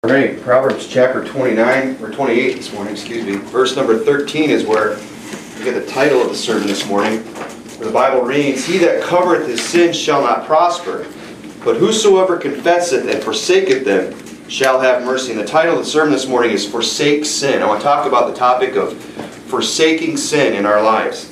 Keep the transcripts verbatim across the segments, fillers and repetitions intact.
All right, Proverbs chapter twenty-nine, or twenty-eight this morning, excuse me. Verse number thirteen is where we get the title of the sermon this morning. Where the Bible reads, "He that covereth his sins shall not prosper, but whosoever confesseth and forsaketh them shall have mercy." And the title of the sermon this morning is Forsake Sin. I want to talk about the topic of forsaking sin in our lives.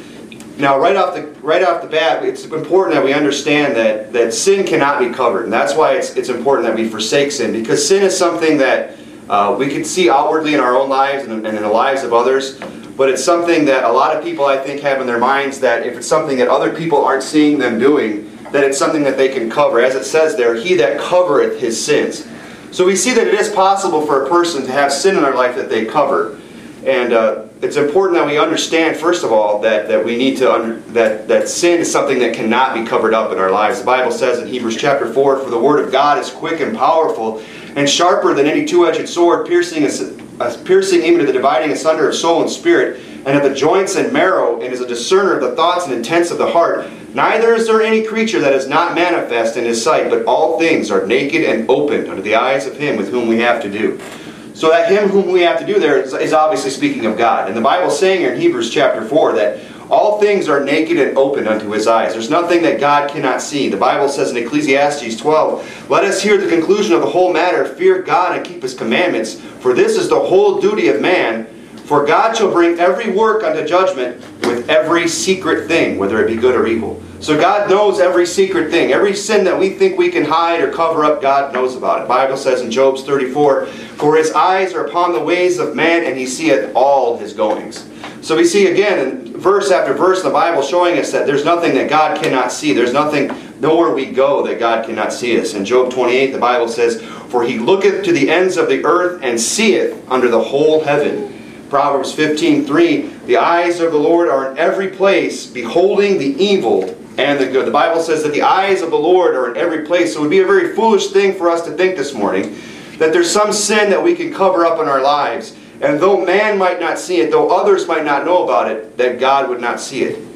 Now, right off the right off the bat, it's important that we understand that, that sin cannot be covered. And that's why it's, it's important that we forsake sin. Because sin is something that uh, we can see outwardly in our own lives and, and in the lives of others. But it's something that a lot of people, I think, have in their minds that if it's something that other people aren't seeing them doing, that it's something that they can cover. As it says there, "He that covereth his sins." So we see that it is possible for a person to have sin in their life that they cover. And uh, it's important that we understand, first of all, that, that we need to under, that, that sin is something that cannot be covered up in our lives. The Bible says in Hebrews chapter four, "For the word of God is quick and powerful, and sharper than any two-edged sword, piercing, uh, piercing even to the dividing asunder of soul and spirit, and of the joints and marrow, and is a discerner of the thoughts and intents of the heart. Neither is there any creature that is not manifest in his sight, but all things are naked and opened unto the eyes of him with whom we have to do." So that him whom we have to do there is, is obviously speaking of God. And the Bible is saying here in Hebrews chapter four that all things are naked and open unto his eyes. There's nothing that God cannot see. The Bible says in Ecclesiastes twelve, "Let us hear the conclusion of the whole matter. Fear God and keep his commandments. For this is the whole duty of man. For God shall bring every work unto judgment with every secret thing, whether it be good or evil." So God knows every secret thing. Every sin that we think we can hide or cover up, God knows about it. The Bible says in Job thirty-four, "For his eyes are upon the ways of man, and he seeth all his goings." So we see again in verse after verse in the Bible showing us that there's nothing that God cannot see. There's nothing, nowhere we go that God cannot see us. In Job twenty-eight, the Bible says, "For he looketh to the ends of the earth, and seeth under the whole heaven." Proverbs fifteen three, "The eyes of the Lord are in every place, beholding the evil and the good." The Bible says that the eyes of the Lord are in every place. So it would be a very foolish thing for us to think this morning that there's some sin that we can cover up in our lives. And though man might not see it, though others might not know about it, that God would not see it.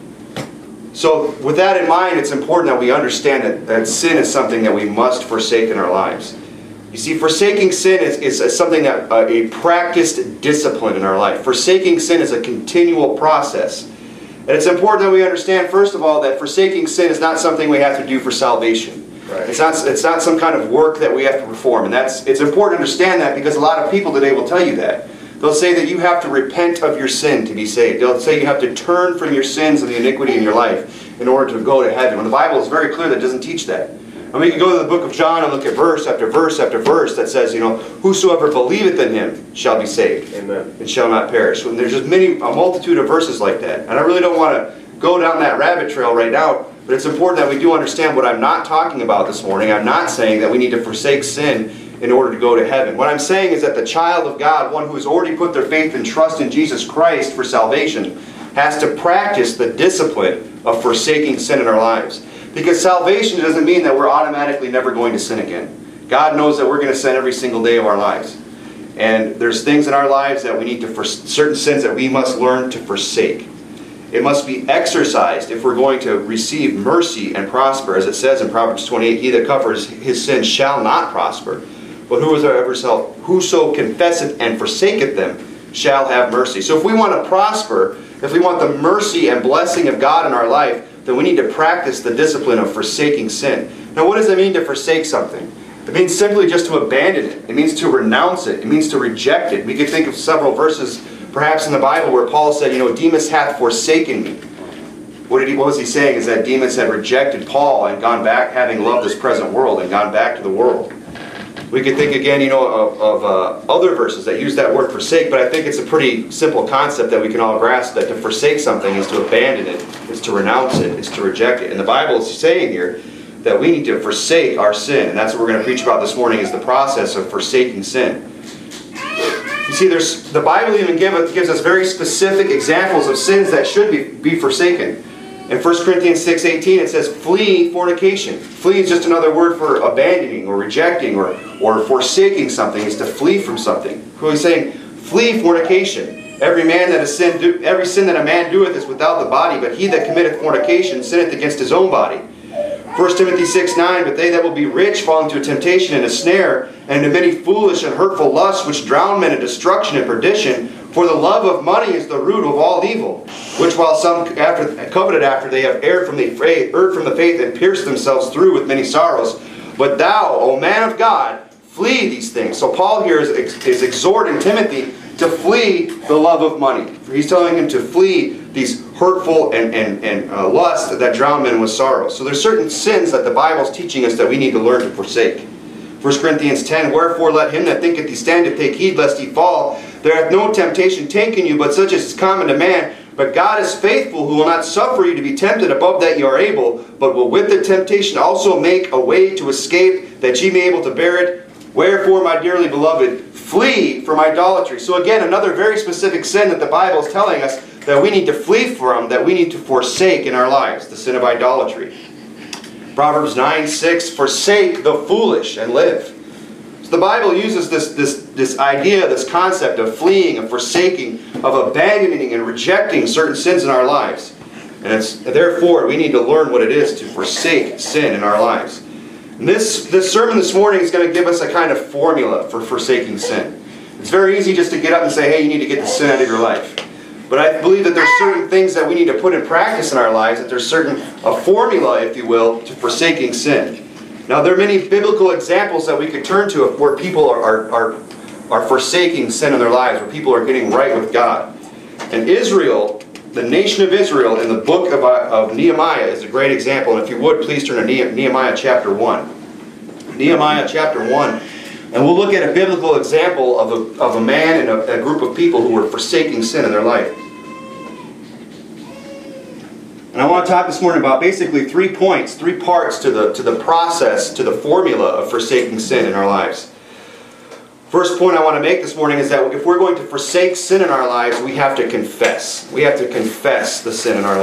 So with that in mind, it's important that we understand that, that sin is something that we must forsake in our lives. You see, forsaking sin is, is something that uh, a practiced discipline in our life. Forsaking sin is a continual process. And it's important that we understand, first of all, that forsaking sin is not something we have to do for salvation. Right. It's not, it's not some kind of work that we have to perform. And that's, it's important to understand that because a lot of people today will tell you that. They'll say that you have to repent of your sin to be saved. They'll say you have to turn from your sins and the iniquity in your life in order to go to heaven. When the Bible is very clear that it doesn't teach that. And we can go to the book of John and look at verse after verse after verse that says, you know, "Whosoever believeth in him shall be saved." Amen. And shall not perish. And there's just many, a multitude of verses like that. And I really don't want to go down that rabbit trail right now, but it's important that we do understand what I'm not talking about this morning. I'm not saying that we need to forsake sin in order to go to heaven. What I'm saying is that the child of God, one who has already put their faith and trust in Jesus Christ for salvation, has to practice the discipline of forsaking sin in our lives. Because salvation doesn't mean that we're automatically never going to sin again. God knows that we're going to sin every single day of our lives. And there's things in our lives that we need to, for certain sins that we must learn to forsake. It must be exercised if we're going to receive mercy and prosper. As it says in Proverbs twenty-eight, "He that covers his sins shall not prosper. But whosoever whoso confesseth and forsaketh them shall have mercy." So if we want to prosper, if we want the mercy and blessing of God in our life, then we need to practice the discipline of forsaking sin. Now, what does it mean to forsake something? It means simply just to abandon it. It means to renounce it. It means to reject it. We could think of several verses, perhaps in the Bible, where Paul said, you know, "Demas hath forsaken me." What, did he, what was he saying? Is that Demas had rejected Paul and gone back, having loved this present world, and gone back to the world. We could think again, you know, of, of uh, other verses that use that word forsake, but I think it's a pretty simple concept that we can all grasp, that to forsake something is to abandon it, is to renounce it, is to reject it. And the Bible is saying here that we need to forsake our sin, and that's what we're going to preach about this morning, is the process of forsaking sin. You see, there's the Bible even give, gives us very specific examples of sins that should be, be forsaken. In First Corinthians six eighteen, it says, "Flee fornication." Flee is just another word for abandoning or rejecting or, or forsaking something, is to flee from something. So he's saying, "Flee fornication. Every man that has sinned, do, every sin that a man doeth is without the body, but he that committeth fornication sinneth against his own body. First Timothy six nine, but they that will be rich fall into a temptation and a snare, and into many foolish and hurtful lusts, which drown men in destruction and perdition. For the love of money is the root of all evil, which while some after, coveted after, they have erred from the faith, erred from the faith, and pierced themselves through with many sorrows. But thou, O man of God, flee these things. So Paul here is, is exhorting Timothy to flee the love of money. He's telling him to flee these hurtful and, and, and uh, lust that drown men with sorrow. So there's certain sins that the Bible is teaching us that we need to learn to forsake. First Corinthians ten, wherefore let him that thinketh he standeth take heed lest he fall. There hath no temptation taken you, but such as is common to man. But God is faithful, who will not suffer you to be tempted above that you are able, but will with the temptation also make a way to escape, that ye may be able to bear it. Wherefore, my dearly beloved, flee from idolatry. So again, another very specific sin that the Bible is telling us that we need to flee from, that we need to forsake in our lives, the sin of idolatry. Proverbs nine six, forsake the foolish and live. So the Bible uses this, this, this idea, this concept of fleeing, of forsaking, of abandoning and rejecting certain sins in our lives. And it's, therefore, we need to learn what it is to forsake sin in our lives. And this, this sermon this morning is going to give us a kind of formula for forsaking sin. It's very easy just to get up and say, hey, you need to get the sin out of your life. But I believe that there's certain things that we need to put in practice in our lives, that there's certain, a formula, if you will, to forsaking sin. Now, there are many biblical examples that we could turn to of where people are, are, are, are forsaking sin in their lives, where people are getting right with God. And Israel, the nation of Israel, in the book of, of Nehemiah is a great example. And if you would, please turn to Nehemiah chapter one. Nehemiah chapter one. And we'll look at a biblical example of a, of a man and a, a group of people who were forsaking sin in their life. And I want to talk this morning about basically three points, three parts to the, to the process, to the formula of forsaking sin in our lives. First point I want to make this morning is that if we're going to forsake sin in our lives, we have to confess. We have to confess the sin in our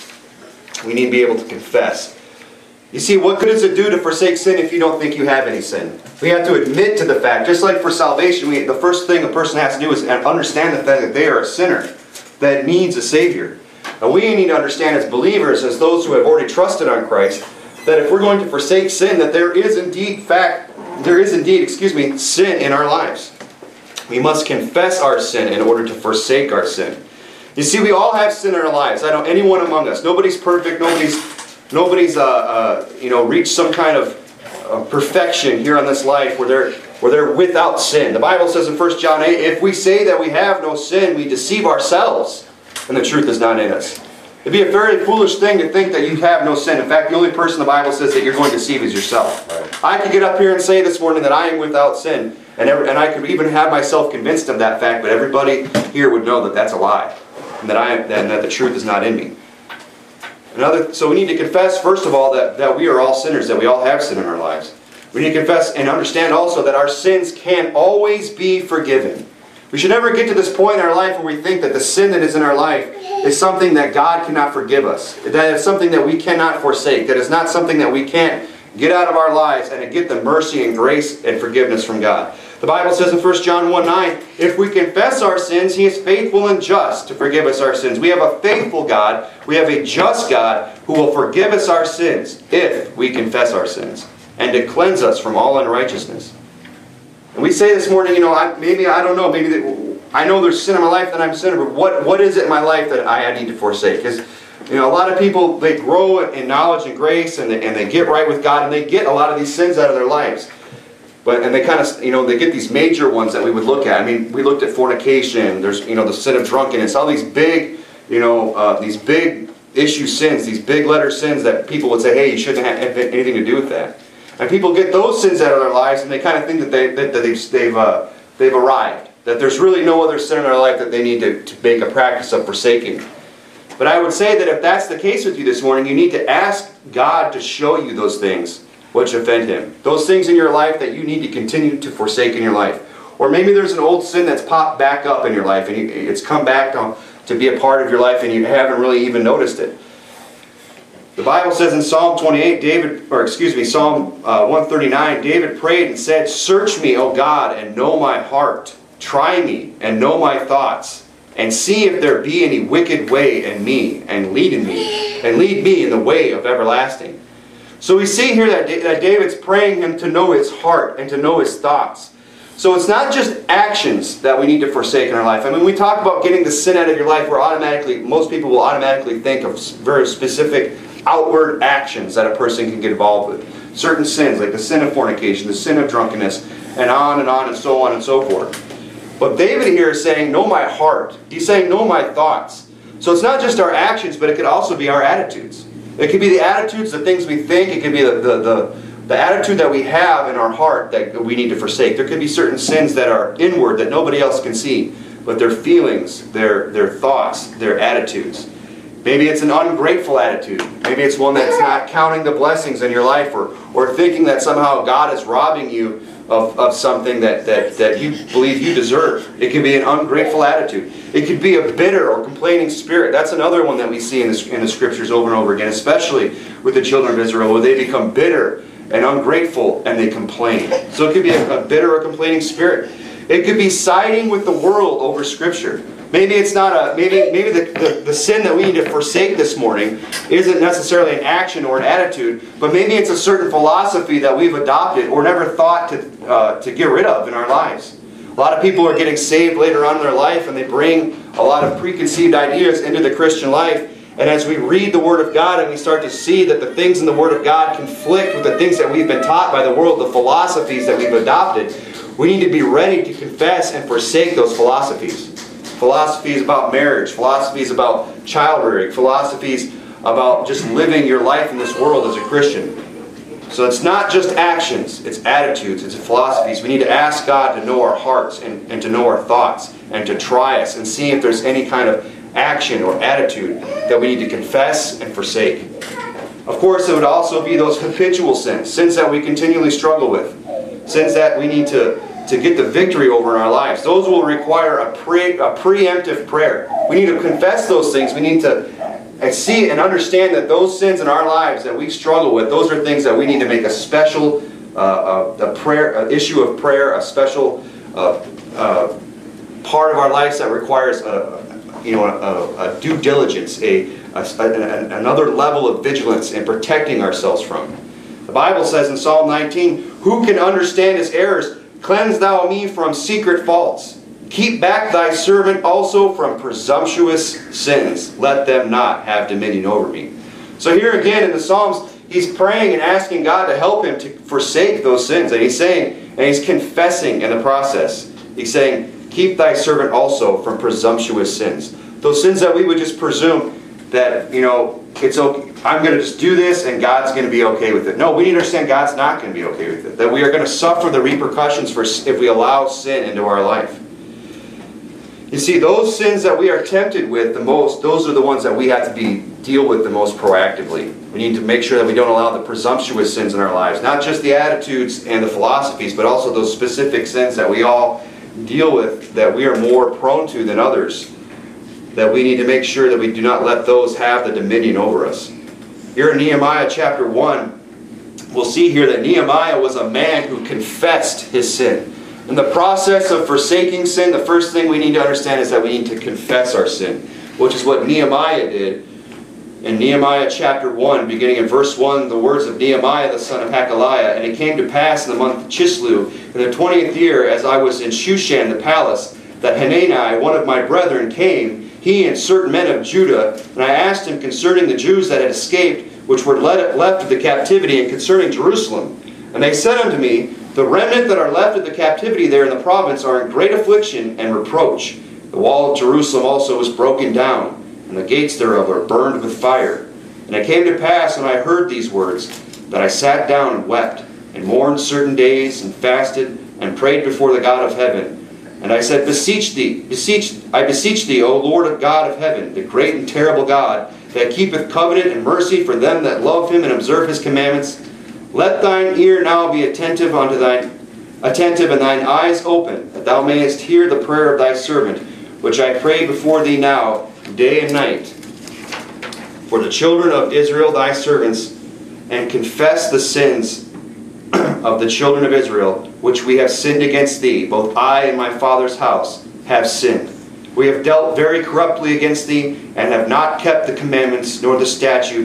life. We need to be able to confess. You see, what good does it do to forsake sin if you don't think you have any sin? We have to admit to the fact, just like for salvation, we, the first thing a person has to do is understand the fact that they are a sinner that needs a Savior. And we need to understand as believers, as those who have already trusted on Christ, that if we're going to forsake sin, that there is indeed fact, there is indeed, excuse me, sin in our lives. We must confess our sin in order to forsake our sin. You see, we all have sin in our lives. I don't, anyone among us. Nobody's perfect. Nobody's, nobody's, uh, uh, you know, reached some kind of uh, perfection here on this life where they're, where they're without sin. The Bible says in First John eight, if we say that we have no sin, we deceive ourselves, and the truth is not in us. It'd be a very foolish thing to think that you have no sin. In fact, the only person the Bible says that you're going to deceive is yourself. Right. I could get up here and say this morning that I am without sin, and, every, and I could even have myself convinced of that fact, but everybody here would know that that's a lie, and that, I, and that the truth is not in me. Another, so we need to confess, first of all, that, that we are all sinners, that we all have sin in our lives. We need to confess and understand also that our sins can always be forgiven. We should never get to this point in our life where we think that the sin that is in our life is something that God cannot forgive us. That is something that we cannot forsake. That is not something that we can't get out of our lives and get the mercy and grace and forgiveness from God. The Bible says in First John one nine, if we confess our sins, He is faithful and just to forgive us our sins. We have a faithful God. We have a just God who will forgive us our sins if we confess our sins, and to cleanse us from all unrighteousness. And we say this morning, you know, I, maybe, I don't know, maybe that, I know there's sin in my life that I'm a sinner, but what, what is it in my life that I, I need to forsake? Because, you know, a lot of people, they grow in knowledge and grace, and they, and they get right with God, and they get a lot of these sins out of their lives. But, and they kind of, you know, they get these major ones that we would look at. I mean, we looked at fornication, there's, you know, the sin of drunkenness, all these big, you know, uh, these big issue sins, these big letter sins that people would say, hey, you shouldn't have anything to do with that. And people get those sins out of their lives, and they kind of think that, they, that, that they've, they've, uh, they've arrived. That there's really no other sin in their life that they need to, to make a practice of forsaking. But I would say that if that's the case with you this morning, you need to ask God to show you those things which offend Him. Those things in your life that you need to continue to forsake in your life. Or maybe there's an old sin that's popped back up in your life, and you, it's come back to, to be a part of your life, and you haven't really even noticed it. The Bible says in Psalm twenty-eight, David, or excuse me, Psalm uh, one thirty-nine, David prayed and said, search me, O God, and know my heart. Try me, and know my thoughts, and see if there be any wicked way in me, and lead in me, and lead me in the way of everlasting. So we see here that, that David's praying him to know his heart and to know his thoughts. So it's not just actions that we need to forsake in our life. I mean, we talk about getting the sin out of your life, we're automatically, most people will automatically think of very specific outward actions that a person can get involved with. Certain sins, like the sin of fornication, the sin of drunkenness, and on and on and so on and so forth. But David here is saying, know my heart. He's saying, know my thoughts. So it's not just our actions, but it could also be our attitudes. It could be the attitudes, the things we think. It could be the, the, the, the attitude that we have in our heart that we need to forsake. There could be certain sins that are inward that nobody else can see. But their feelings, their, their thoughts, their attitudes. Maybe it's an ungrateful attitude. Maybe it's one that's not counting the blessings in your life, or, or thinking that somehow God is robbing you of, of something that, that, that you believe you deserve. It could be an ungrateful attitude. It could be a bitter or complaining spirit. That's another one that we see in the, in the Scriptures over and over again, especially with the children of Israel, where they become bitter and ungrateful and they complain. So it could be a, a bitter or complaining spirit. It could be siding with the world over Scripture. Maybe it's not a maybe maybe the, the, the sin that we need to forsake this morning isn't necessarily an action or an attitude, but maybe it's a certain philosophy that we've adopted or never thought to uh, to get rid of in our lives. A lot of people are getting saved later on in their life, and they bring a lot of preconceived ideas into the Christian life. And as we read the Word of God and we start to see that the things in the Word of God conflict with the things that we've been taught by the world, the philosophies that we've adopted, we need to be ready to confess and forsake those philosophies. Philosophies about marriage, philosophies about child rearing, philosophies about just living your life in this world as a Christian. So it's not just actions, it's attitudes, it's philosophies. We need to ask God to know our hearts and, and to know our thoughts and to try us and see if there's any kind of action or attitude that we need to confess and forsake. Of course, it would also be those habitual sins, sins that we continually struggle with, sins that we need to to get the victory over in our lives. Those will require a, pre, a preemptive prayer. We need to confess those things. We need to see and understand that those sins in our lives that we struggle with, those are things that we need to make a special uh, a, a prayer, an issue of prayer, a special uh, uh, part of our lives that requires a, you know, a, a due diligence, a, a, a, another level of vigilance in protecting ourselves from. The Bible says in Psalm nineteen, "Who can understand his errors? Cleanse thou me from secret faults. Keep back thy servant also from presumptuous sins. Let them not have dominion over me." So here again in the Psalms, he's praying and asking God to help him to forsake those sins. And he's saying, and he's confessing in the process. He's saying, keep thy servant also from presumptuous sins. Those sins that we would just presume that, you know, it's okay, I'm going to just do this and God's going to be okay with it. No, we need to understand God's not going to be okay with it. That we are going to suffer the repercussions for if we allow sin into our life. You see, those sins that we are tempted with the most, those are the ones that we have to be deal with the most proactively. We need to make sure that we don't allow the presumptuous sins in our lives. Not just the attitudes and the philosophies, but also those specific sins that we all deal with, that we are more prone to than others. That we need to make sure that we do not let those have the dominion over us. Here in Nehemiah chapter one, we'll see here that Nehemiah was a man who confessed his sin. In the process of forsaking sin, the first thing we need to understand is that we need to confess our sin, which is what Nehemiah did. In Nehemiah chapter one, beginning in verse one, the words of Nehemiah the son of Hakaliah, "And it came to pass in the month of Chislev, in the twentieth year, as I was in Shushan the palace, that Hanani, one of my brethren, came, he and certain men of Judah, and I asked him concerning the Jews that had escaped, which were left of the captivity, and concerning Jerusalem. And they said unto me, The remnant that are left of the captivity there in the province are in great affliction and reproach. The wall of Jerusalem also was broken down, and the gates thereof are burned with fire. And it came to pass, when I heard these words, that I sat down and wept, and mourned certain days, and fasted, and prayed before the God of heaven. And I said, Beseech thee, beseech, I beseech thee, O Lord of God of heaven, the great and terrible God, that keepeth covenant and mercy for them that love him and observe his commandments. Let thine ear now be attentive unto thine attentive, and thine eyes open, that thou mayest hear the prayer of thy servant, which I pray before thee now, day and night, for the children of Israel thy servants, and confess the sins of the children of Israel, which we have sinned against thee. Both I and my father's house have sinned. We have dealt very corruptly against thee, and have not kept the commandments, nor the statutes,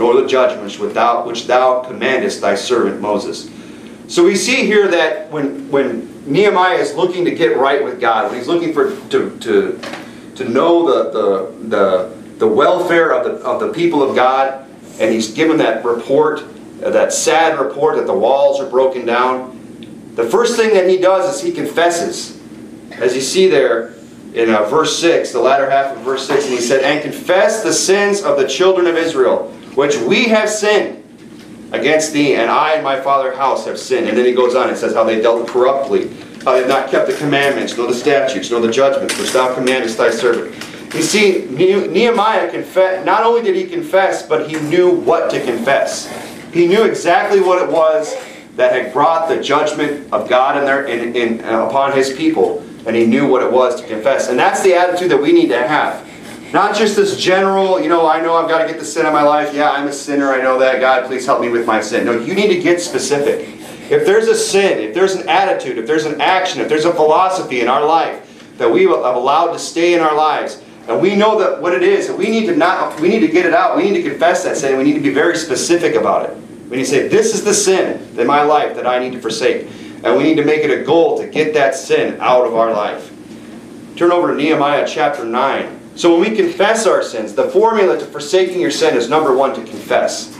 nor the judgments which thou, which thou commandest thy servant Moses. So we see here that when, when Nehemiah is looking to get right with God, when he's looking for to, to, to know the, the, the, the welfare of the, of the people of God, and he's given that report, that sad report that the walls are broken down, the first thing that he does is he confesses. As you see there in uh, verse six, the latter half of verse six, and he said, "And confess the sins of the children of Israel, which we have sinned against thee, and I and my father's house have sinned." And then he goes on and says how they dealt corruptly, how they have not kept the commandments, nor the statutes, nor the judgments, which thou commandest thy servant. You see, Nehemiah confessed. Not only did he confess, but he knew what to confess. He knew exactly what it was that had brought the judgment of God in there, in, in, uh, upon his people, and he knew what it was to confess. And that's the attitude that we need to have. Not just this general, you know, I know I've got to get the sin out of my life. Yeah, I'm a sinner. I know that. God, please help me with my sin. No, you need to get specific. If there's a sin, if there's an attitude, if there's an action, if there's a philosophy in our life that we have allowed to stay in our lives, and we know that what it is, and we need to not, we need to get it out. We need to confess that sin. And we need to be very specific about it. We need to say, this is the sin in my life that I need to forsake. And we need to make it a goal to get that sin out of our life. Turn over to Nehemiah chapter nine. So when we confess our sins, the formula to forsaking your sin is number one, to confess.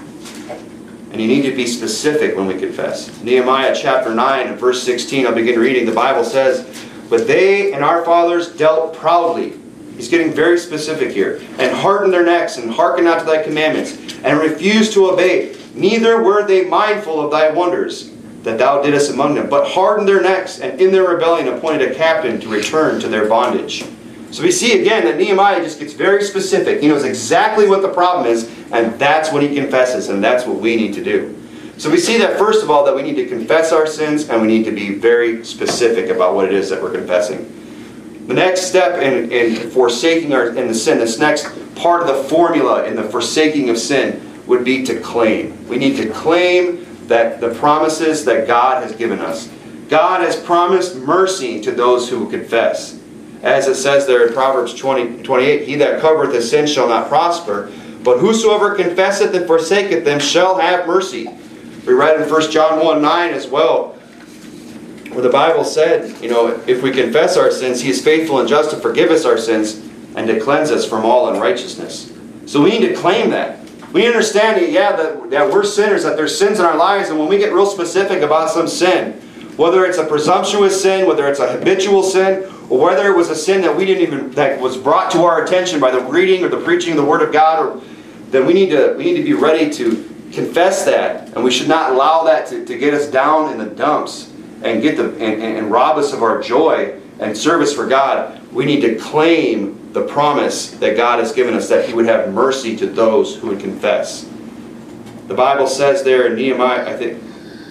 And you need to be specific when we confess. Nehemiah chapter nine and verse sixteen, I'll begin reading. The Bible says, "But they and our fathers dealt proudly." He's getting very specific here. "And hardened their necks, and hearkened not to thy commandments, and refused to obey. Neither were they mindful of thy wonders that thou didst among them, but hardened their necks, and in their rebellion appointed a captain to return to their bondage." So we see again that Nehemiah just gets very specific. He knows exactly what the problem is, and that's what he confesses, and that's what we need to do. So we see that first of all, that we need to confess our sins, and we need to be very specific about what it is that we're confessing. The next step in, in forsaking our in the sin, this next part of the formula in the forsaking of sin, would be to claim. We need to claim that the promises that God has given us. God has promised mercy to those who confess. As it says there in Proverbs twenty, twenty-eight, "He that covereth his sin shall not prosper, but whosoever confesseth and forsaketh them shall have mercy." We read in First John one nine as well, where the Bible said, you know, if we confess our sins, He is faithful and just to forgive us our sins and to cleanse us from all unrighteousness. So we need to claim that. We understand that, yeah, that, that we're sinners, that there's sins in our lives, and when we get real specific about some sin, whether it's a presumptuous sin, whether it's a habitual sin, or whether it was a sin that we didn't even, that was brought to our attention by the reading or the preaching of the Word of God, or, then we need to we need to be ready to confess that, and we should not allow that to, to get us down in the dumps and get the and, and rob us of our joy and service for God. We need to claim the promise that God has given us, that He would have mercy to those who would confess. The Bible says there in Nehemiah, I think,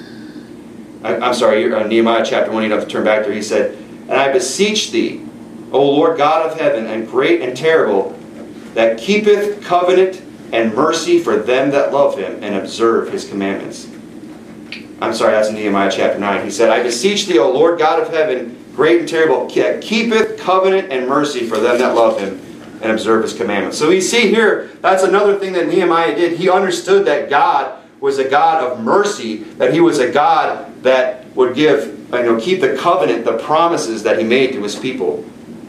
I, I'm sorry, uh, Nehemiah chapter one, you don't have to turn back there. He said, "And I beseech thee, O Lord God of heaven, and great and terrible, that keepeth covenant and mercy for them that love Him and observe His commandments." I'm sorry, that's in Nehemiah chapter nine. He said, "I beseech thee, O Lord God of heaven, great and terrible, that keepeth covenant and mercy for them that love Him and observe His commandments." So we see here, that's another thing that Nehemiah did. He understood that God was a God of mercy, that He was a God that would give, you know, keep the covenant, the promises that He made to His people.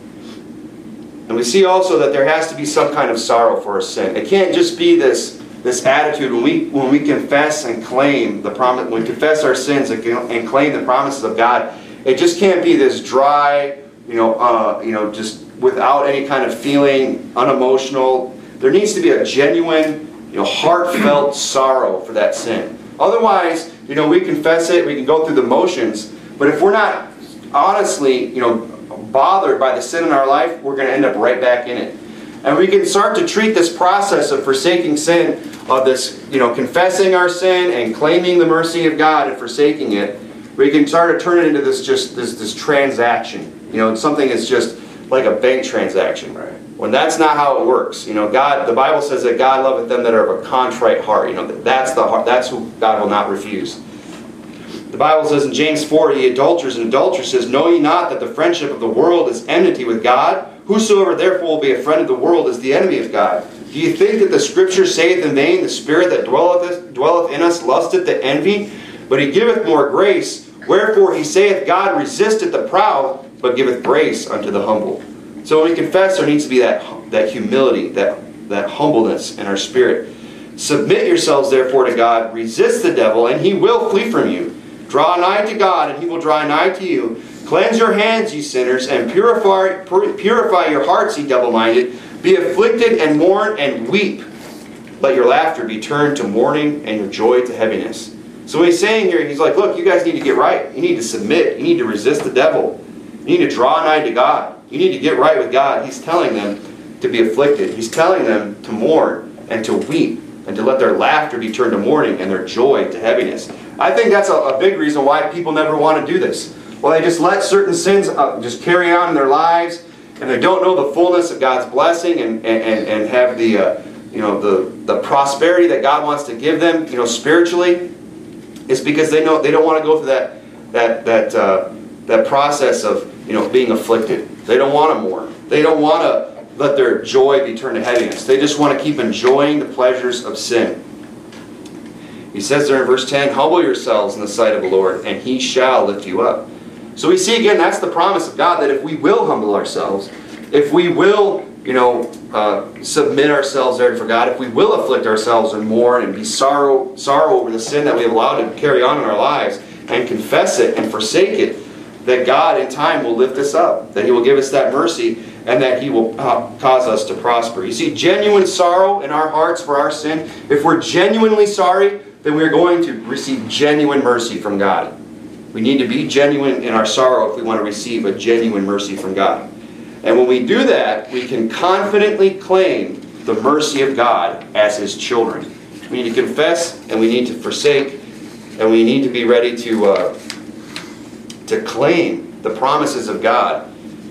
And we see also that there has to be some kind of sorrow for our sin. It can't just be this, this attitude when we when we confess and claim the promise, when we confess our sins and, and claim the promises of God. It just can't be this dry, you know, uh, you know, just without any kind of feeling, unemotional. There needs to be a genuine, you know, heartfelt sorrow for that sin. Otherwise, you know, we confess it, we can go through the motions, but if we're not honestly, you know, bothered by the sin in our life, we're going to end up right back in it. And we can start to treat this process of forsaking sin, of this, you know, confessing our sin and claiming the mercy of God and forsaking it. We can start to turn it into this just this this transaction. You know, something that's just like a bank transaction. Right. When that's not how it works. You know, God, the Bible says that God loveth them that are of a contrite heart. You know, that's the heart, that's who God will not refuse. The Bible says in James four, "Ye adulterers and adulteresses, know ye not that the friendship of the world is enmity with God? Whosoever therefore will be a friend of the world is the enemy of God. Do you think that the Scripture saith in vain, the Spirit that dwelleth, dwelleth in us lusteth to envy? But he giveth more grace. Wherefore he saith, God resisteth the proud, but giveth grace unto the humble. So when we confess, there needs to be that, that humility, that, that humbleness in our spirit. Submit yourselves therefore to God. Resist the devil, and he will flee from you. Draw nigh to God, and he will draw nigh to you. Cleanse your hands, ye sinners, and purify, purify your hearts, ye double-minded. Be afflicted and mourn and weep. Let your laughter be turned to mourning and your joy to heaviness. So what he's saying here, he's like, look, you guys need to get right. You need to submit. You need to resist the devil. You need to draw nigh to God. You need to get right with God. He's telling them to be afflicted. He's telling them to mourn and to weep and to let their laughter be turned to mourning and their joy to heaviness. I think that's a, a big reason why people never want to do this. Well, they just let certain sins uh, just carry on in their lives, and they don't know the fullness of God's blessing and, and, and have the, uh, you know, the, the prosperity that God wants to give them, you know, spiritually. It's because they know they don't want to go through that, that, that, uh, that process of, you know, being afflicted. They don't want to mourn. They don't want to let their joy be turned to heaviness. They just want to keep enjoying the pleasures of sin. He says there in verse ten, humble yourselves in the sight of the Lord, and he shall lift you up. So we see again, that's the promise of God, that if we will humble ourselves, if we will, you know, uh, submit ourselves there for God, if we will afflict ourselves and mourn and be sorrow, sorrow over the sin that we have allowed to carry on in our lives, and confess it and forsake it, that God in time will lift us up, that he will give us that mercy, and that he will uh, cause us to prosper. You see, genuine sorrow in our hearts for our sin, if we're genuinely sorry, then we're going to receive genuine mercy from God. We need to be genuine in our sorrow if we want to receive a genuine mercy from God. And when we do that, we can confidently claim the mercy of God as his children. We need to confess, and we need to forsake, and we need to be ready to, uh, to claim the promises of God.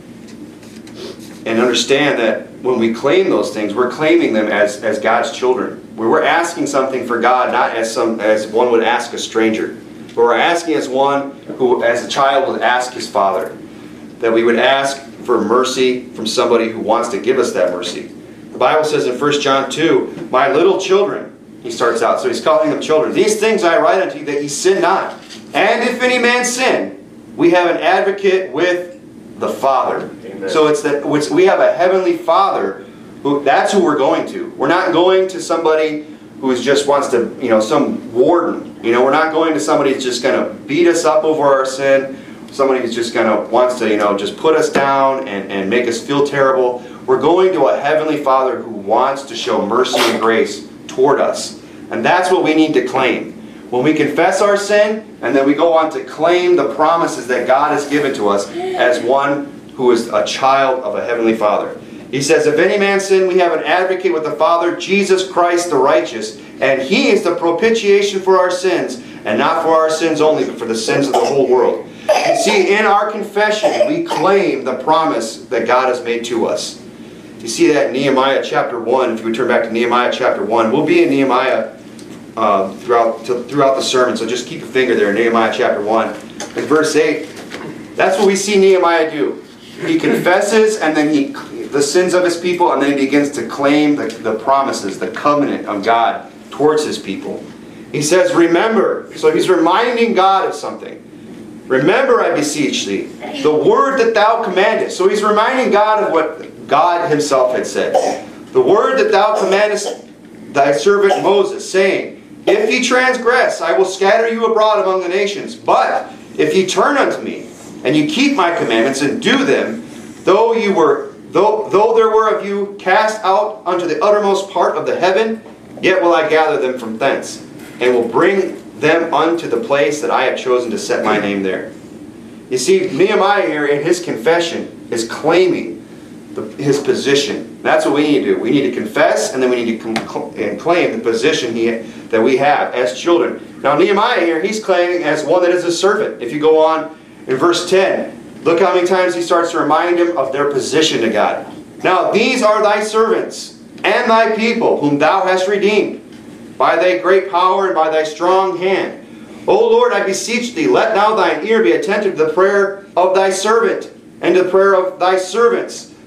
And understand that when we claim those things, we're claiming them as, as God's children. Where we're asking something for God, not as, some, as one would ask a stranger. But we're asking as one who, as a child, would ask his father. That we would ask for mercy from somebody who wants to give us that mercy. The Bible says in First John two, my little children, he starts out, so he's calling them children. These things I write unto you that ye sin not. And if any man sin, we have an advocate with the Father. Amen. So it's that it's, we have a heavenly Father. Who, that's who we're going to. We're not going to somebody who is just wants to, you know, some warden. You know, we're not going to somebody who's just going to beat us up over our sin. Somebody who's just going to wants to, you know, just put us down and, and make us feel terrible. We're going to a heavenly Father who wants to show mercy and grace toward us. And that's what we need to claim. When we confess our sin, and then we go on to claim the promises that God has given to us as one who is a child of a heavenly Father. He says, if any man sin, we have an advocate with the Father, Jesus Christ the righteous, and he is the propitiation for our sins, and not for our sins only, but for the sins of the whole world. You see, in our confession, we claim the promise that God has made to us. You see that in Nehemiah chapter one. If you would turn back to Nehemiah chapter one. We'll be in Nehemiah uh, throughout, to, throughout the sermon, so just keep a finger there in Nehemiah chapter one. In verse eight, that's what we see Nehemiah do. He confesses, and then he the sins of his people, and then he begins to claim the, the promises, the covenant of God towards his people. He says, remember. So he's reminding God of something. Remember, I beseech thee, the word that thou commandest. So he's reminding God of what God himself had said. The word that thou commandest thy servant Moses, saying, if ye transgress, I will scatter you abroad among the nations. But if ye turn unto me, and you keep my commandments and do them, though you were Though, though there were of you cast out unto the uttermost part of the heaven, yet will I gather them from thence, and will bring them unto the place that I have chosen to set my name there. You see, Nehemiah here in his confession is claiming the, his position. That's what we need to do. We need to confess, and then we need to and claim the position he, that we have as children. Now Nehemiah here, he's claiming as one that is a servant. If you go on in verse ten, look how many times he starts to remind him of their position to God. Now these are thy servants and thy people, whom thou hast redeemed, by thy great power and by thy strong hand. O Lord, I beseech thee, let now thine ear be attentive to the prayer of thy servant, and to the prayer of thy servants,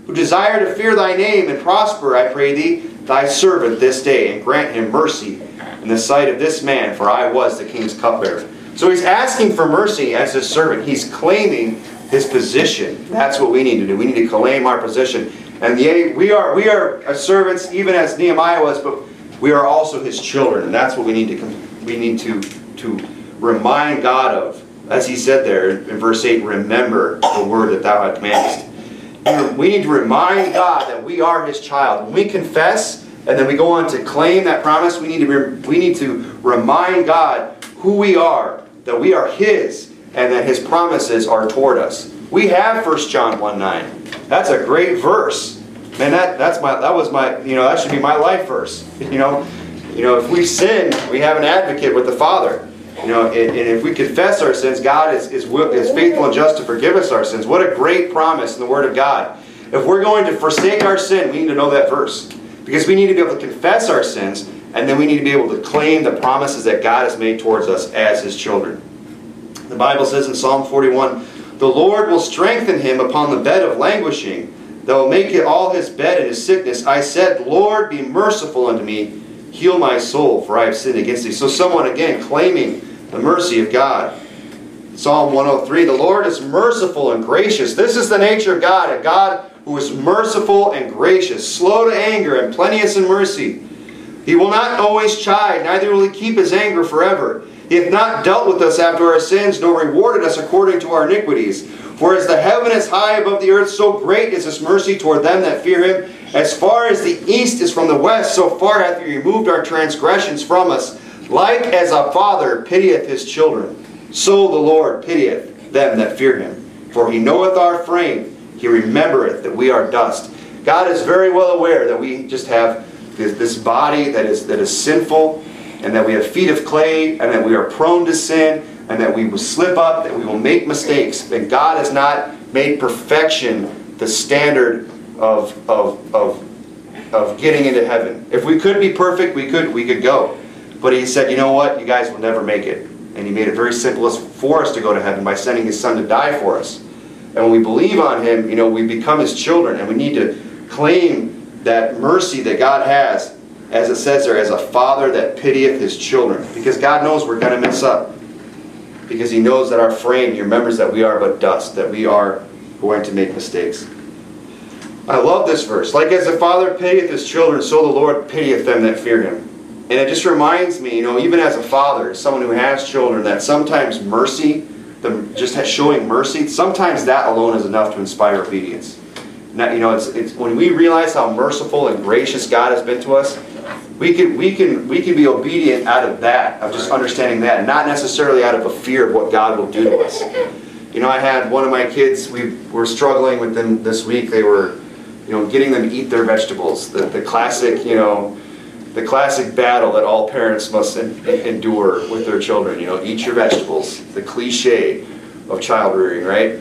who desire to fear thy name and prosper, I pray thee, thy servant this day, and grant him mercy in the sight of this man, for I was the king's cupbearer. So he's asking for mercy as his servant. He's claiming his position. That's what we need to do. We need to claim our position. And yea, we are we are servants, even as Nehemiah was, but we are also his children. And that's what we need to we need to to remind God of. As he said there in verse eight, remember the word that thou hast commanded. We need to remind God that we are his child. When we confess and then we go on to claim that promise, we need to be, we need to remind God who we are, that we are his, and that his promises are toward us. We have First John one nine. That's a great verse. Man, that that's my that was my you know that should be my life verse. You know, you know, if we sin, we have an advocate with the Father. You know, and, and if we confess our sins, God is, is is faithful and just to forgive us our sins. What a great promise in the Word of God. If we're going to forsake our sin, we need to know that verse. Because we need to be able to confess our sins, and then we need to be able to claim the promises that God has made towards us as his children. The Bible says in Psalm forty-one, the Lord will strengthen him upon the bed of languishing, that will make it all his bed in his sickness. I said, Lord, be merciful unto me, heal my soul, for I have sinned against thee. So someone, again, claiming the mercy of God. Psalm one oh three, the Lord is merciful and gracious. This is the nature of God, a God who is merciful and gracious, slow to anger and plenteous in mercy. He will not always chide, neither will he keep his anger forever. He hath not dealt with us after our sins, nor rewarded us according to our iniquities. For as the heaven is high above the earth, so great is his mercy toward them that fear him. As far as the east is from the west, so far hath he removed our transgressions from us. Like as a father pitieth his children, so the Lord pitieth them that fear him. For he knoweth our frame, he remembereth that we are dust. God is very well aware that we just have this, this body that is, that is sinful, and that we have feet of clay, and that we are prone to sin, and that we will slip up, that we will make mistakes. And God has not made perfection the standard of, of, of, of getting into heaven. If we could be perfect, we could, we could go. But he said, you know what? You guys will never make it. And he made it very simple for us to go to heaven by sending his son to die for us. And when we believe on him, you know, we become his children. And we need to claim that mercy that God has, as it says there, as a father that pitieth his children. Because God knows we're going to mess up. Because he knows that our frame, he remembers that we are but dust, that we are going to make mistakes. I love this verse. Like as the father pitieth his children, so the Lord pitieth them that fear him. And it just reminds me, you know, even as a father, as someone who has children, that sometimes mercy, the, just showing mercy, sometimes that alone is enough to inspire obedience. Now, you know, it's, it's when we realize how merciful and gracious God has been to us, we can we can we can be obedient out of that, of just understanding that, and not necessarily out of a fear of what God will do to us. You know, I had one of my kids, we were struggling with them this week. They were, you know, getting them to eat their vegetables. The the classic, you know, the classic battle that all parents must en endure with their children. You know, eat your vegetables. The cliche of child rearing, right?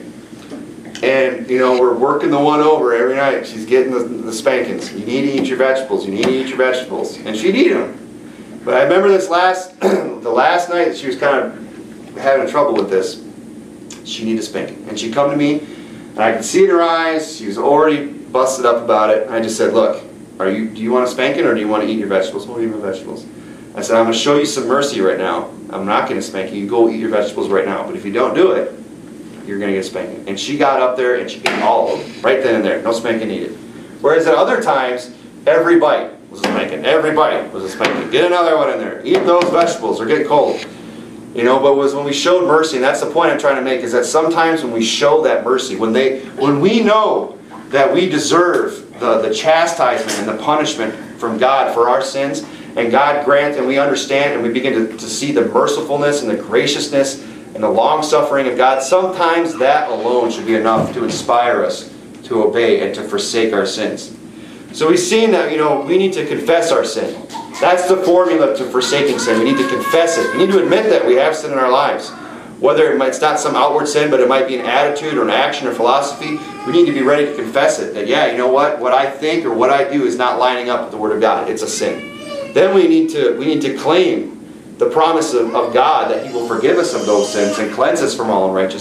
And, you know, we're working the one over every night. She's getting the, the spankings. You need to eat your vegetables. You need to eat your vegetables. And she'd eat them. But I remember this last, the last night that she was kind of having trouble with this. She needed a spanking. And she'd come to me, and I could see in her eyes, she was already busted up about it. And I just said, look, are you, do you want a spanking or do you want to eat your vegetables? Well, eat my vegetables. I said, I'm going to show you some mercy right now. I'm not going to spank you. You go eat your vegetables right now. But if you don't do it, you're going to get a spanking. And she got up there and she ate all of them. Right then and there. No spanking needed. Whereas at other times, every bite was a spanking. Every bite was a spanking. Get another one in there. Eat those vegetables or get cold. You know, but it was when we showed mercy, and that's the point I'm trying to make, is that sometimes when we show that mercy, when they, when we know that we deserve the, the chastisement and the punishment from God for our sins, and God grants, and we understand, and we begin to, to see the mercifulness and the graciousness and the long-suffering of God, sometimes that alone should be enough to inspire us to obey and to forsake our sins. So we've seen that, you know, we need to confess our sin. That's the formula to forsaking sin. We need to confess it. We need to admit that we have sin in our lives. Whether it might, it's not some outward sin, but it might be an attitude or an action or philosophy, we need to be ready to confess it. That, yeah, you know what? What I think or what I do is not lining up with the Word of God. It's a sin. Then we need to, we need to claim the promise of, of God that He will forgive us of those sins and cleanse us from all unrighteousness.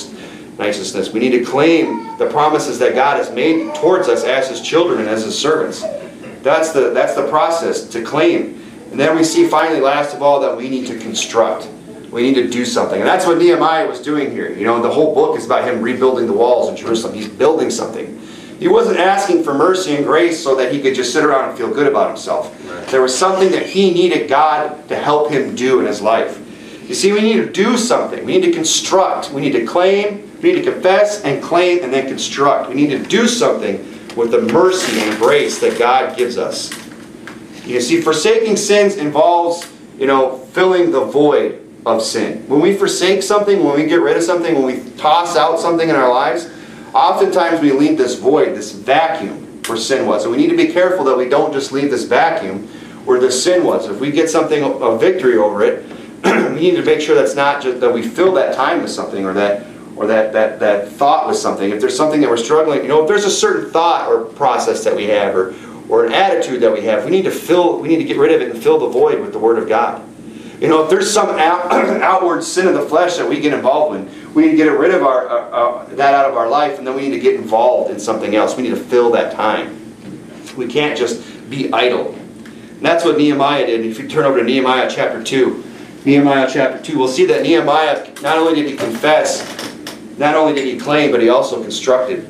righteousness. We need to claim the promises that God has made towards us as His children and as His servants. That's the, that's the process, to claim. And then we see finally, last of all, that we need to construct. We need to do something. And that's what Nehemiah was doing here. You know, the whole book is about him rebuilding the walls in Jerusalem. He's building something. He wasn't asking for mercy and grace so that he could just sit around and feel good about himself. Right. There was something that he needed God to help him do in his life. You see, we need to do something. We need to construct. We need to claim. We need to confess and claim and then construct. We need to do something with the mercy and grace that God gives us. You see, forsaking sins involves, you know, filling the void of sin. When we forsake something, when we get rid of something, when we toss out something in our lives, oftentimes we leave this void, this vacuum where sin was. And we need to be careful that we don't just leave this vacuum where the sin was. If we get something, a victory over it, we need to make sure that's not just that we fill that time with something, or that or that, that, that thought with something. If there's something that we're struggling, you know, if there's a certain thought or process that we have, or, or an attitude that we have, we need to fill, we need to get rid of it and fill the void with the Word of God. You know, if there's some out, outward sin of the flesh that we get involved in, we need to get rid of our, uh, uh, that out of our life, and then we need to get involved in something else. We need to fill that time. We can't just be idle. And that's what Nehemiah did. If you turn over to Nehemiah chapter two, Nehemiah chapter two, we'll see that Nehemiah, not only did he confess, not only did he claim, but he also constructed.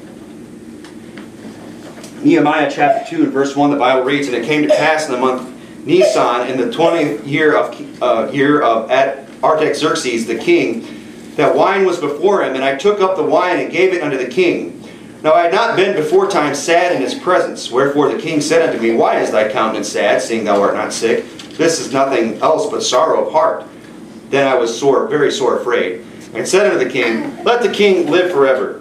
Nehemiah chapter two and verse one, the Bible reads, "And it came to pass in the month Nisan, in the twentieth year of uh, year of Artaxerxes the king, that wine was before him, and I took up the wine and gave it unto the king. Now I had not been before time sad in his presence. Wherefore the king said unto me, Why is thy countenance sad, seeing thou art not sick? This is nothing else but sorrow of heart. Then I was sore, very sore afraid, and said unto the king, Let the king live forever.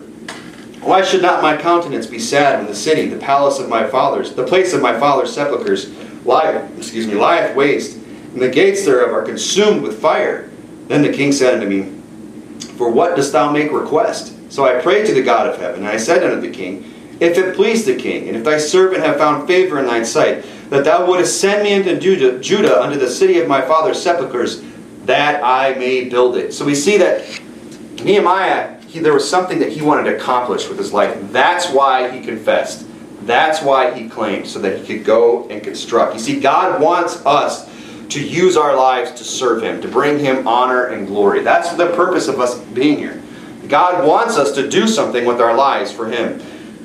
Why should not my countenance be sad when the city, the palace of my fathers, the place of my father's sepulchres, lieth, excuse me, lieth waste, and the gates thereof are consumed with fire? Then the king said unto me, For what dost thou make request? So I prayed to the God of heaven, and I said unto the king, If it please the king, and if thy servant have found favor in thine sight, that thou wouldest send me into Judah, Judah unto the city of my father's sepulchres, that I may build it." So we see that Nehemiah, he, there was something that he wanted to accomplish with his life. That's why he confessed. That's why he claimed, so that he could go and construct. You see, God wants us to use our lives to serve Him, to bring Him honor and glory. That's the purpose of us being here. God wants us to do something with our lives for Him.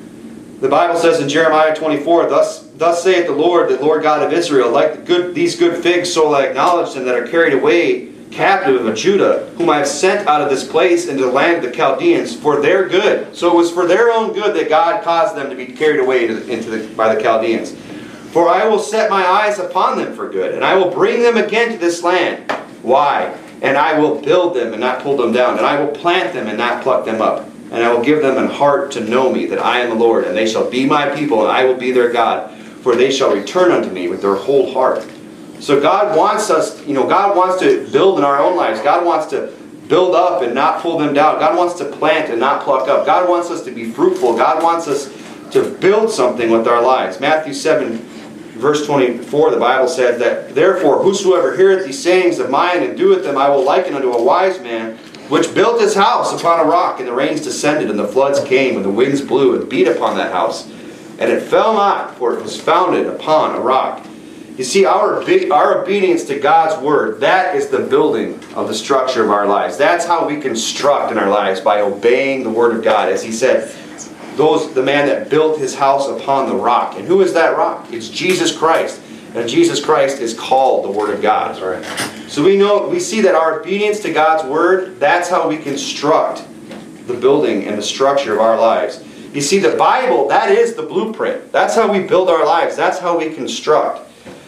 The Bible says in Jeremiah twenty-four, Thus, thus saith the Lord, the Lord God of Israel, like the good, these good figs, so I acknowledge them that are carried away captive of Judah, whom I have sent out of this place into the land of the Chaldeans for their good. So it was for their own good that God caused them to be carried away into the, into the, by the Chaldeans. For I will set my eyes upon them for good, and I will bring them again to this land. Why? And I will build them and not pull them down, and I will plant them and not pluck them up. And I will give them an heart to know me, that I am the Lord, and they shall be my people, and I will be their God. For they shall return unto me with their whole heart. So God wants us, you know, God wants to build in our own lives. God wants to build up and not pull them down. God wants to plant and not pluck up. God wants us to be fruitful. God wants us to build something with our lives. Matthew seven, verse twenty-four, the Bible says that, Therefore, whosoever heareth these sayings of mine and doeth them, I will liken unto a wise man, which built his house upon a rock, and the rains descended, and the floods came, and the winds blew, and beat upon that house. And it fell not, for it was founded upon a rock. You see, our, our obedience to God's Word, that is the building of the structure of our lives. That's how we construct in our lives, by obeying the Word of God. As he said, those the man that built his house upon the rock. And who is that rock? It's Jesus Christ. And Jesus Christ is called the Word of God. That's right. So we know, we see that our obedience to God's Word, that's how we construct the building and the structure of our lives. You see, the Bible, that is the blueprint. That's how we build our lives. That's how we construct.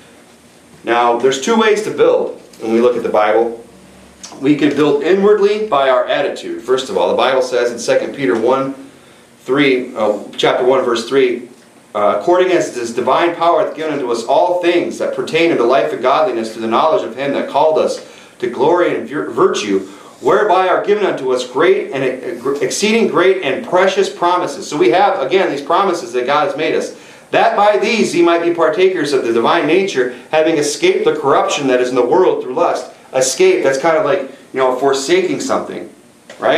Now, there's two ways to build when we look at the Bible. We can build inwardly by our attitude. First of all, the Bible says in Second Peter one, three, uh, chapter one, verse three, uh, according as His divine power hath given unto us all things that pertain unto life and godliness, to the knowledge of Him that called us to glory and virtue, whereby are given unto us great and exceeding great and precious promises. So we have, again, these promises that God has made us, that by these ye might be partakers of the divine nature, having escaped the corruption that is in the world through lust. Escape, that's kind of like, you know, forsaking something, right?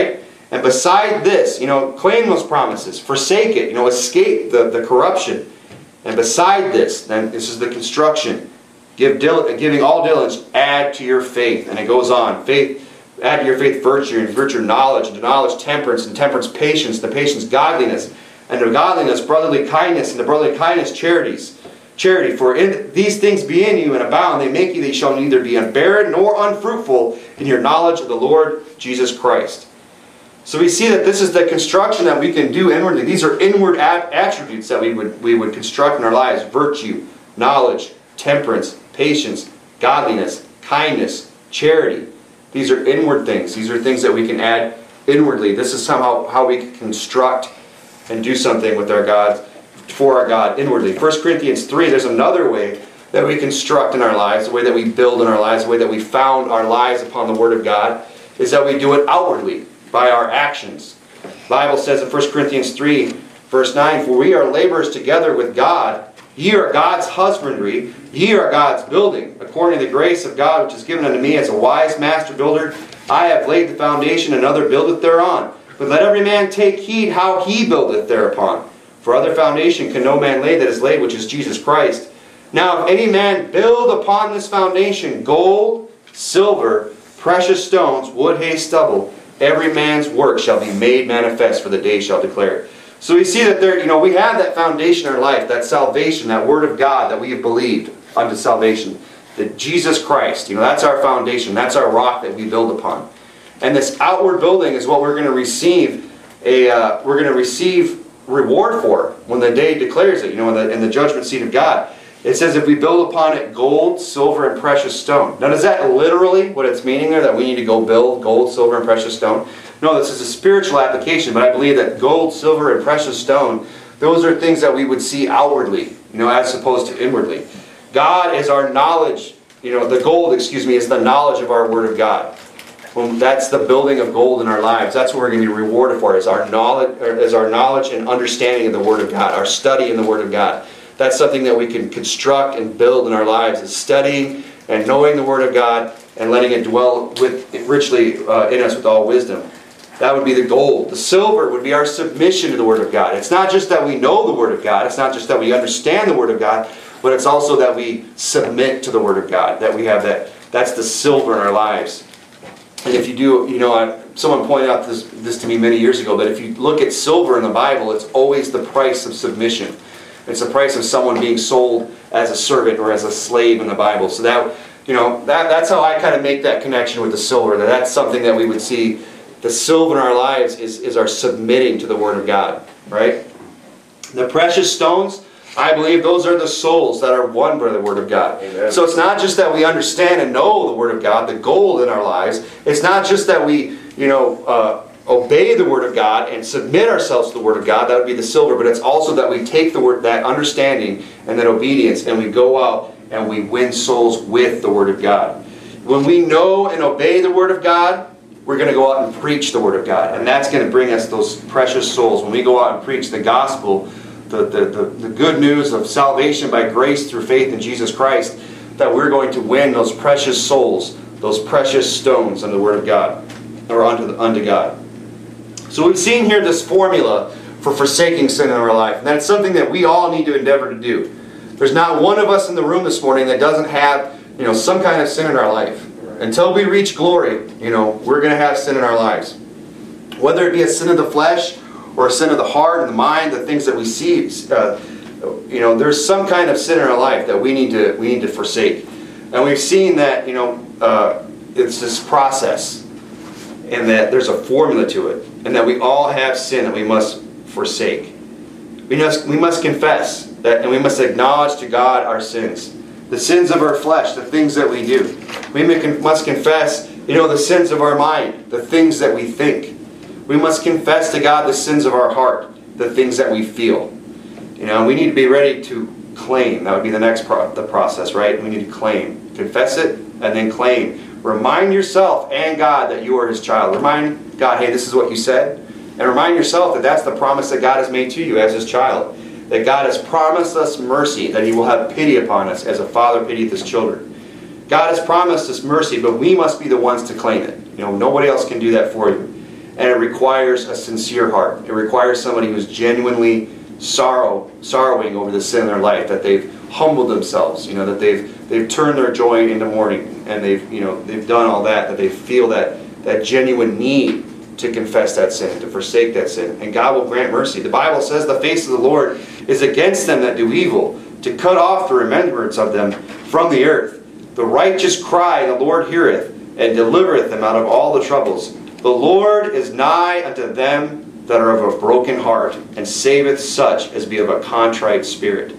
And beside this, you know, claim those promises. Forsake it. You know, escape the, the corruption. And beside this, then this is the construction. Give dil giving all diligence, add to your faith. And it goes on. Faith, add to your faith virtue, and virtue knowledge, and to knowledge temperance, and temperance patience, and to patience godliness, and to godliness brotherly kindness, and to brotherly kindness charities. Charity, for in these things be in you and abound, they make you that you shall neither be unbarren nor unfruitful in your knowledge of the Lord Jesus Christ. So we see that this is the construction that we can do inwardly. These are inward attributes that we would, we would construct in our lives. Virtue, knowledge, temperance, patience, godliness, kindness, charity. These are inward things. These are things that we can add inwardly. This is somehow how we can construct and do something with our God, for our God inwardly. First Corinthians three, there's another way that we construct in our lives, the way that we build in our lives, the way that we found our lives upon the Word of God, is that we do it outwardly, by our actions. The Bible says in First Corinthians three, verse nine, for we are laborers together with God. Ye are God's husbandry, ye are God's building. According to the grace of God which is given unto me as a wise master builder, I have laid the foundation, another buildeth thereon. But let every man take heed how he buildeth thereupon. For other foundation can no man lay that is laid, which is Jesus Christ. Now if any man build upon this foundation gold, silver, precious stones, wood, hay, stubble, every man's work shall be made manifest, for the day shall declare it. So we see that there, you know, we have that foundation in our life, that salvation, that Word of God that we have believed unto salvation. That Jesus Christ, you know, that's our foundation. That's our rock that we build upon. And this outward building is what we're going to receive a, uh, we're going to receive reward for when the day declares it, you know, in the, in the judgment seat of God. It says if we build upon it gold, silver, and precious stone. Now, is that literally what it's meaning there, that we need to go build gold, silver, and precious stone? No, this is a spiritual application, but I believe that gold, silver, and precious stone, those are things that we would see outwardly, you know, as opposed to inwardly. God is our knowledge, you know, the gold, excuse me, is the knowledge of our Word of God. Well, that's the building of gold in our lives. That's what we're going to be rewarded for, is our knowledge, or is our knowledge and understanding of the Word of God, our study in the Word of God. That's something that we can construct and build in our lives, is studying and knowing the Word of God and letting it dwell with richly uh, in us with all wisdom. That would be the gold. The silver would be our submission to the Word of God. It's not just that we know the Word of God. It's not just that we understand the Word of God, but it's also that we submit to the Word of God. That we have that. That's the silver in our lives. And if you do, you know, I, someone pointed out this, this to me many years ago, that if you look at silver in the Bible, it's always the price of submission. It's the price of someone being sold as a servant or as a slave in the Bible. So that, you know, that, that's how I kind of make that connection with the silver. That that's something that we would see. The silver in our lives is, is our submitting to the Word of God. Right? The precious stones, I believe those are the souls that are won by the Word of God. Amen. So it's not just that we understand and know the Word of God, the gold in our lives. It's not just that we, you know, uh, obey the Word of God and submit ourselves to the Word of God. That would be the silver. But it's also that we take the word, that understanding and that obedience, and we go out and we win souls with the Word of God. When we know and obey the Word of God, we're going to go out and preach the Word of God. And that's going to bring us those precious souls. When we go out and preach the gospel, the, the, the, the good news of salvation by grace through faith in Jesus Christ, that we're going to win those precious souls, those precious stones unto the Word of God, or unto, the, unto God. So we've seen here this formula for forsaking sin in our life. And that's something that we all need to endeavor to do. There's not one of us in the room this morning that doesn't have, you know, some kind of sin in our life. Until we reach glory, you know, we're going to have sin in our lives. Whether it be a sin of the flesh or a sin of the heart and the mind, the things that we see, uh, you know, there's some kind of sin in our life that we need to we need to forsake. And we've seen that, you know, uh, it's this process, and that there's a formula to it, and that we all have sin that we must forsake. We must we must confess that, and we must acknowledge to God our sins, the sins of our flesh, the things that we do. We must confess, you know, the sins of our mind, the things that we think. We must confess to God the sins of our heart, the things that we feel. You know, we need to be ready to claim. That would be the next pro the process, right? We need to claim. Confess it and then claim. Remind yourself and God that you are His child. Remind God, hey, this is what you said. And remind yourself that that's the promise that God has made to you as His child. That God has promised us mercy, that He will have pity upon us as a father pitieth his children. God has promised us mercy, but we must be the ones to claim it. You know, nobody else can do that for you. And it requires a sincere heart. It requires somebody who's genuinely sorrow, sorrowing over the sin in their life, that they've humbled themselves, you know, that they've they've turned their joy into mourning, and they've you know they've done all that, that they feel that that genuine need to confess that sin, to forsake that sin, and God will grant mercy. The Bible says the face of the Lord is against them that do evil, to cut off the remembrance of them from the earth. The righteous cry, and the Lord heareth, and delivereth them out of all the troubles. The Lord is nigh unto them that are of a broken heart, and saveth such as be of a contrite spirit.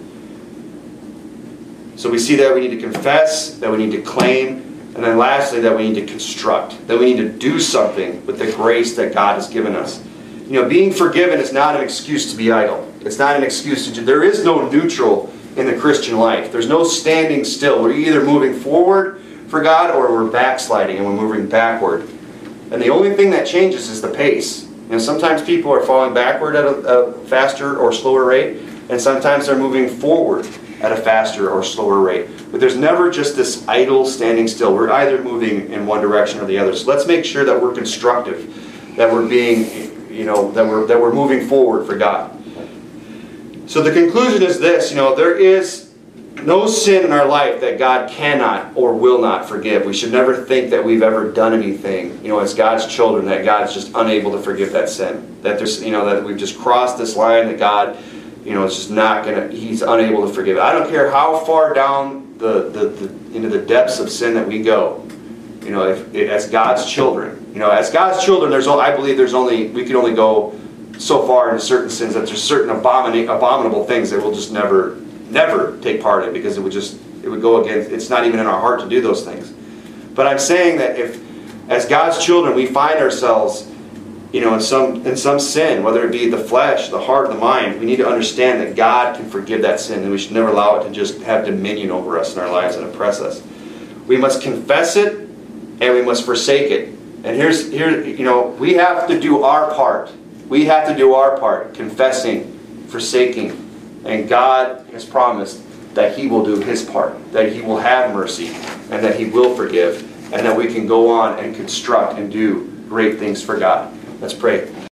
So we see that we need to confess, that we need to claim, and then lastly that we need to construct, that we need to do something with the grace that God has given us. You know, being forgiven is not an excuse to be idle. It's not an excuse to do. There is no neutral in the Christian life. There's no standing still. We're either moving forward for God or we're backsliding and we're moving backward. And the only thing that changes is the pace. You know, sometimes people are falling backward at a, a faster or slower rate, and sometimes they're moving forward at a faster or slower rate. But there's never just this idle standing still. We're either moving in one direction or the other. So let's make sure that we're constructive, that we're being, you know, that we're that we're moving forward for God. So the conclusion is this, you know, there is no sin in our life that God cannot or will not forgive. We should never think that we've ever done anything, you know, as God's children, that God's just unable to forgive that sin. That there's, you know, that we've just crossed this line, that God, you know, is just not going to, He's unable to forgive. I don't care how far down the, the, the into the depths of sin that we go, you know, if, as God's children. You know, as God's children, there's I believe there's only, we can only go so far into certain sins, that there's certain abomin abominable things that we'll just never never take part in, because it would just it would go against, it's not even in our heart to do those things. But I'm saying that if as God's children we find ourselves, you know, in some in some sin, whether it be the flesh, the heart, the mind, we need to understand that God can forgive that sin, and we should never allow it to just have dominion over us in our lives and oppress us. We must confess it and we must forsake it. And here's here you know, we have to do our part. We have to do our part, confessing, forsaking. And God has promised that He will do His part, that He will have mercy, and that He will forgive, and that we can go on and construct and do great things for God. Let's pray.